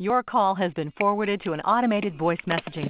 Your call has been forwarded to an automated voice messaging